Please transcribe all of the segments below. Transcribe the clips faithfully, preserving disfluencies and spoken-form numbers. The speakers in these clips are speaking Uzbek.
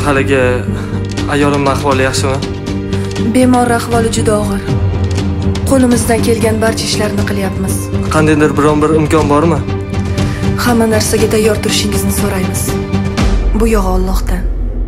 haligi ayolimning ahvoli yaxshimi? Bemor ahvoli juda og'ir. Qo'limizdan kelgan barcha ishlarni qilyapmiz. Qandaydir biron bir imkon bormi? Hamma narsaga tayyor turishingizni so'raymiz. Bu yog'i Allohdan.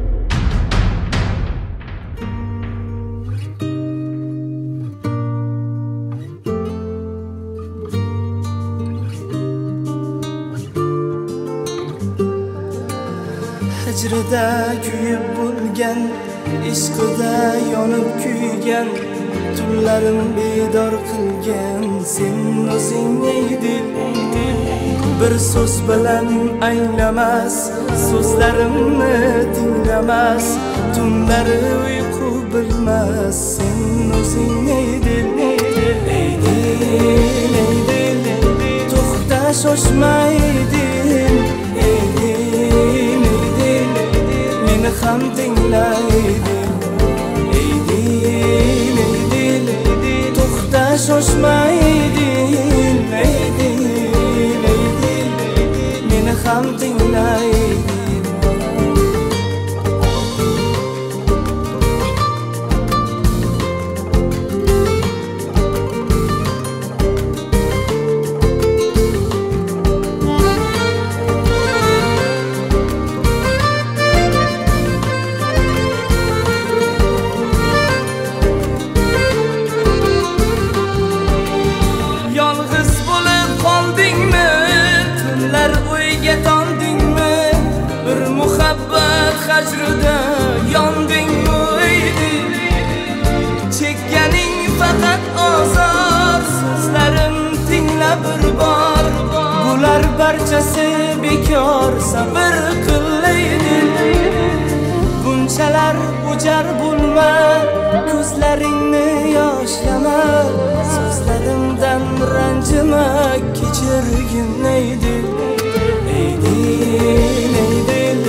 Hijrida kuyib bo'lgan, ishqida yonib kuygan, tunlarim bedor qilgan sen o'zing eyding. Bir so'z bilan anglamas, so'zlarimni tinglamas, tunlari uyqu bilmas sen o'zing eyding. Eyding, eyding, to'xta shoshmayding. Eyding, eyding, meni ham tinglayding. Eyding, eyding, to'xta shoshmayding. Eyding, eyding, meni ham tinglayding. Hajrida yondingmi eyding, chekkaning faqat azor, so'zlarim tingla bir bor, bular barchasi bekor, sabr qilayding. Bunchalar o'jar bo'lma, ko'zlaringni yoshlama, so'zlarimdan ranjima, kechirgin eyding. Eyding, eyding,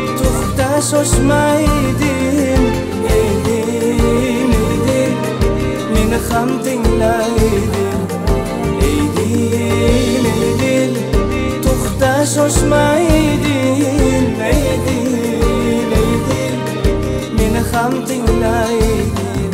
shoshmayding. Eyding, eyding, meni ham tinglayding. Eyding, eyding, to'xta shoshmayding. Eyding, eyding, meni ham tinglayding.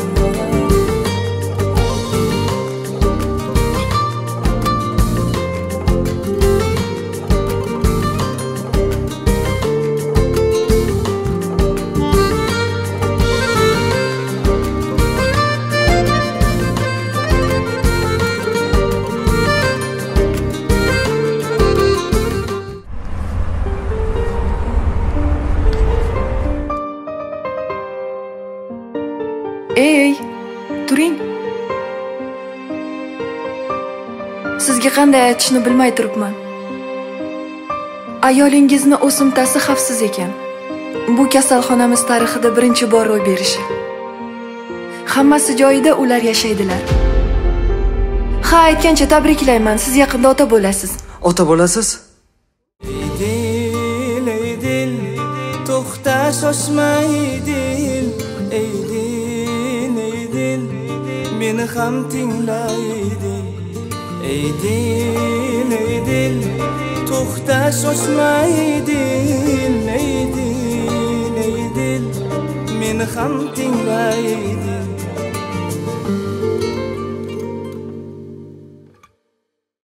Ey, turing. Sizga qanday aytishni bilmay turibman. Ayolingizni o'simtasi xavfsiz ekan. Bu kasalxonamiz tarixida birinchi bor ro'y berishi. Hammasi joyida, ular yashaydilar. Ha, aytgancha tabriklayman. Siz yaqinda ota bo'lasiz. Ota bo'lasiz? Eyding, eyding, to'xta shoshmayding. Eyding, eyding, meni ham tinglayding. Eyding, eyding, to'xta shoshmayding. Eyding, eyding, meni ham tinglayding.